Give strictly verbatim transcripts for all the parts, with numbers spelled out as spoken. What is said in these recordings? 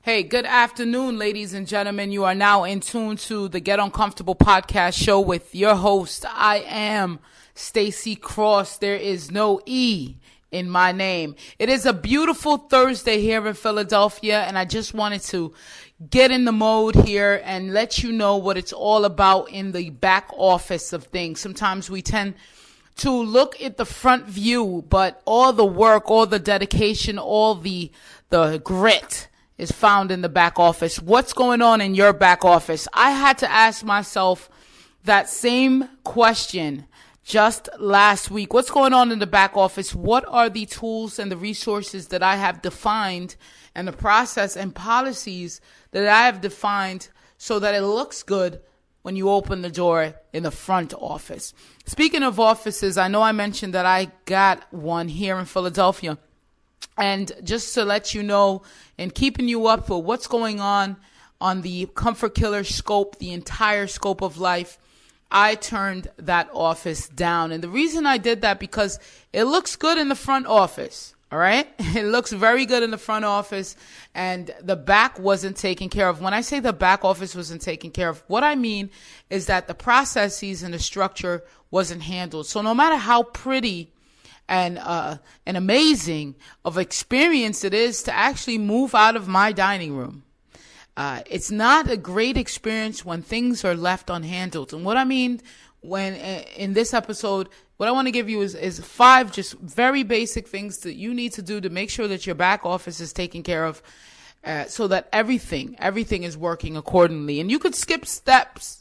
Hey, good afternoon, ladies and gentlemen. You are now in tune to the Get Uncomfortable podcast show with your host. I am Stacey Cross. There is no E in my name. It is a beautiful Thursday here in Philadelphia, and I just wanted to get in the mode here and let you know what it's all about in the back office of things. Sometimes we tend to look at the front view, but all the work, all the dedication, all the the grit is found in the back office. What's going on in your back office? I had to ask myself that same question just last week. What's going on in the back office? What are the tools and the resources that I have defined and the process and policies that I have defined so that it looks good when you open the door in the front office? Speaking of offices, I know I mentioned that I got one here in Philadelphia. And just to let you know and keeping you up for what's going on on the Comfort Killer scope, the entire scope of life, I turned that office down. And the reason I did that, because it looks good in the front office. All right. It looks very good in the front office, and the back wasn't taken care of. When I say the back office wasn't taken care of, what I mean is that the processes and the structure wasn't handled. So no matter how pretty and uh, an amazing of experience it is to actually move out of my dining room, uh, it's not a great experience when things are left unhandled. And what I mean when uh, in this episode, what I want to give you is, is five just very basic things that you need to do to make sure that your back office is taken care of, uh, so that everything, everything is working accordingly. And you could skip steps.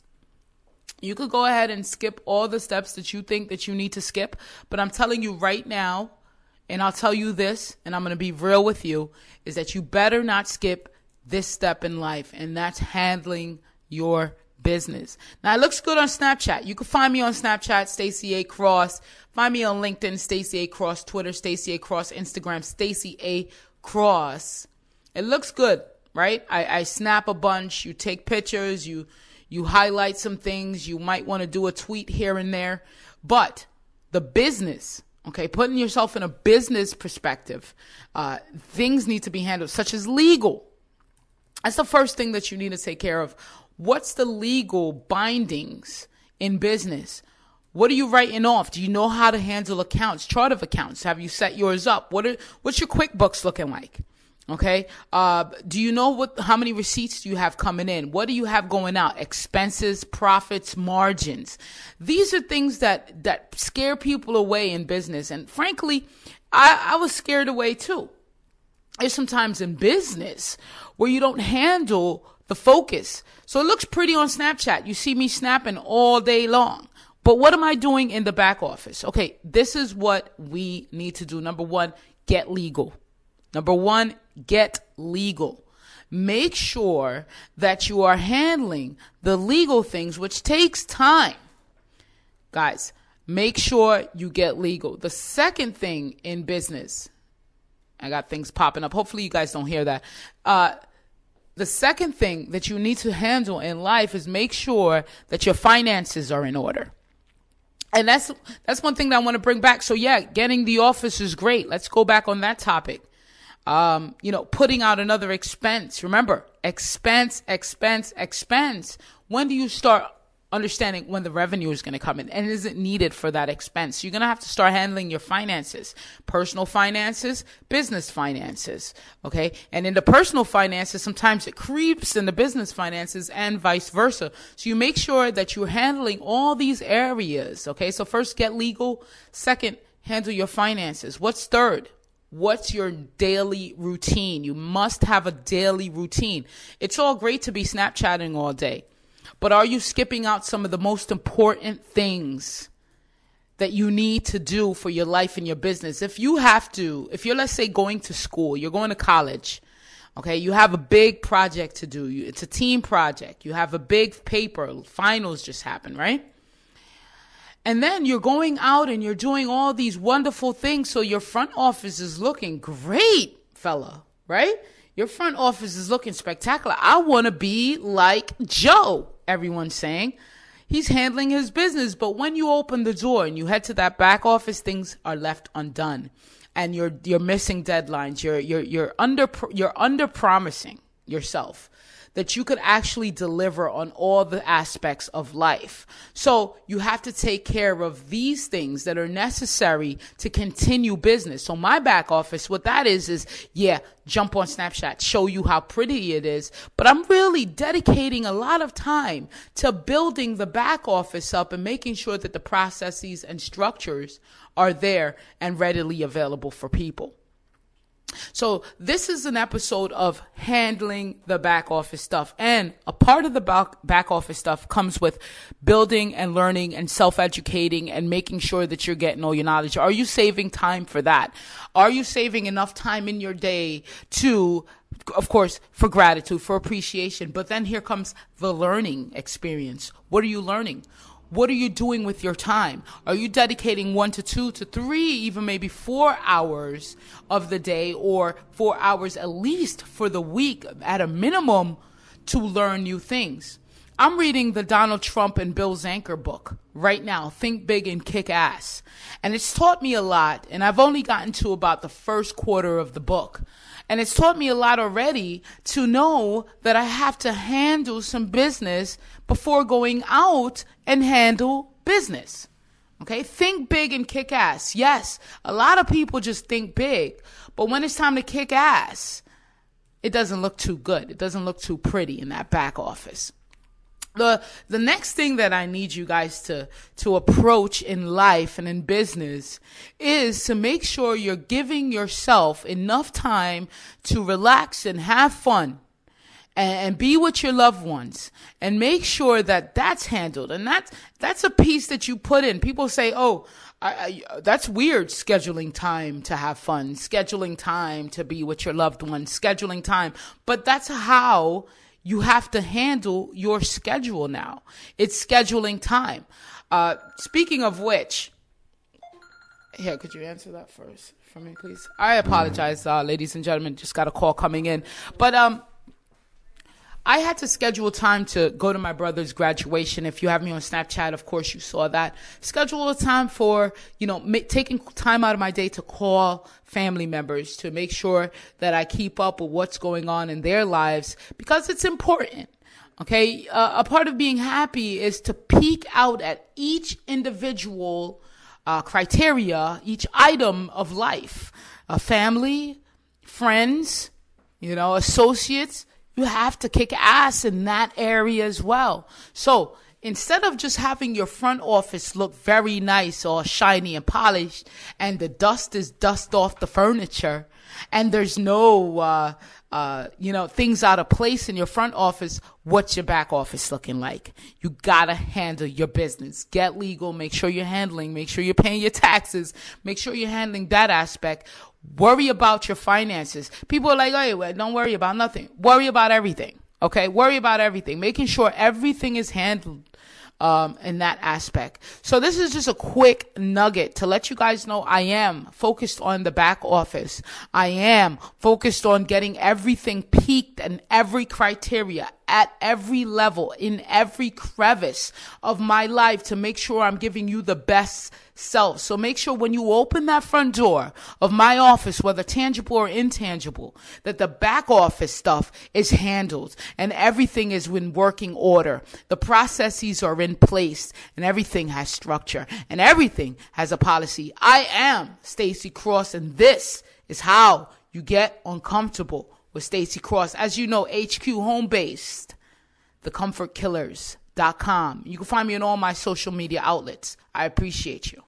You could go ahead and skip all the steps that you think that you need to skip. But I'm telling you right now, and I'll tell you this, and I'm going to be real with you, is that you better not skip this step in life, and that's handling your business. Now, it looks good on Snapchat. You can find me on Snapchat, Stacey A. Cross. Find me on LinkedIn, Stacey A. Cross. Twitter, Stacey A. Cross. Instagram, Stacey A. Cross. It looks good, right? I, I snap a bunch. You take pictures. You you highlight some things. You might want to do a tweet here and there. But the business, okay, putting yourself in a business perspective, uh, things need to be handled, such as legal. That's the first thing that you need to take care of. What's the legal bindings in business? What are you writing off? Do you know how to handle accounts, chart of accounts? Have you set yours up? What are, what's your QuickBooks looking like? Okay. Uh, do you know what, how many receipts do you have coming in? What do you have going out? Expenses, profits, margins. These are things that, that scare people away in business. And frankly, I, I was scared away too. There's sometimes in business where you don't handle the focus. So it looks pretty on Snapchat. You see me snapping all day long. But what am I doing in the back office? Okay, this is what we need to do. Number one, get legal. Number one, get legal. Make sure that you are handling the legal things, which takes time. Guys, make sure you get legal. The second thing in business, I got things popping up. Hopefully you guys don't hear that. Uh, The second thing that you need to handle in life is make sure that your finances are in order. And that's that's one thing that I want to bring back. So yeah, getting the office is great. Let's go back on that topic. Um, you know, putting out another expense. Remember, expense, expense, expense. When do you start understanding when the revenue is going to come in and is it needed for that expense? You're going to have to start handling your finances, personal finances, business finances. Okay. And in the personal finances, sometimes it creeps in the business finances and vice versa. So you make sure that you're handling all these areas. Okay. So first, get legal. Second, handle your finances. What's third? What's your daily routine? You must have a daily routine. It's all great to be Snapchatting all day, but are you skipping out some of the most important things that you need to do for your life and your business? If you have to, if you're, let's say, going to school, you're going to college, okay, you have a big project to do. It's a team project. You have a big paper. Finals just happened, right? And then you're going out and you're doing all these wonderful things. So your front office is looking great, fella, right? Your front office is looking spectacular. I want to be like Joe, everyone's saying. He's handling his business. But when you open the door and you head to that back office, things are left undone. And you're you're missing deadlines. You're you're you're under you're under promising. yourself, that you could actually deliver on all the aspects of life. So you have to take care of these things that are necessary to continue business. So my back office, what that is, is, yeah, jump on Snapchat, show you how pretty it is. But I'm really dedicating a lot of time to building the back office up and making sure that the processes and structures are there and readily available for people. So this is an episode of handling the back office stuff. And a part of the back, back office stuff comes with building and learning and self-educating and making sure that you're getting all your knowledge. Are you saving time for that? Are you saving enough time in your day to, of course, for gratitude, for appreciation? But then here comes the learning experience. What are you learning? What are you doing with your time? Are you dedicating one to two to three, even maybe four hours of the day, or four hours at least for the week at a minimum to learn new things? I'm reading the Donald Trump and Bill Zanker book right now, Think Big and Kick Ass. And it's taught me a lot. And I've only gotten to about the first quarter of the book. And it's taught me a lot already to know that I have to handle some business before going out and handle business. Okay, think big and kick ass. Yes, a lot of people just think big, but when it's time to kick ass, it doesn't look too good. It doesn't look too pretty in that back office. The the next thing that I need you guys to, to approach in life and in business is to make sure you're giving yourself enough time to relax and have fun and, and be with your loved ones, and make sure that that's handled. And that's, that's a piece that you put in. People say, oh, I, I, that's weird, scheduling time to have fun, scheduling time to be with your loved ones, scheduling time. But that's how you have to handle your schedule now. It's scheduling time. Uh, speaking of which, here, could you answer that first for me, please? I apologize, uh, ladies and gentlemen. Just got a call coming in. But um, I had to schedule time to go to my brother's graduation. If you have me on Snapchat, of course, you saw that. Schedule a time for, you know, ma- taking time out of my day to call family members to make sure that I keep up with what's going on in their lives, because it's important. Okay. Uh, a part of being happy is to peek out at each individual uh, criteria, each item of life, a family, friends, you know, associates. You have to kick ass in that area as well. So instead of just having your front office look very nice or shiny and polished, and the dust is dust off the furniture, and there's no, uh, uh, you know, things out of place in your front office, what's your back office looking like? You gotta handle your business. Get legal. Make sure you're handling. Make sure you're paying your taxes. Make sure you're handling that aspect. Worry about your finances. People are like, hey, well, don't worry about nothing. Worry about everything. Okay? Worry about everything. Making sure everything is handled um, in that aspect. So this is just a quick nugget to let you guys know I am focused on the back office. I am focused on getting everything peaked and every criteria at every level, in every crevice of my life, to make sure I'm giving you the best self. So make sure when you open that front door of my office, whether tangible or intangible, that the back office stuff is handled and everything is in working order. The processes are in place and everything has structure and everything has a policy. I am Stacey Cross, and this is how you get uncomfortable with Stacey Cross. As you know, H Q home based, the comfort killers dot com. You can find me on all my social media outlets. I appreciate you.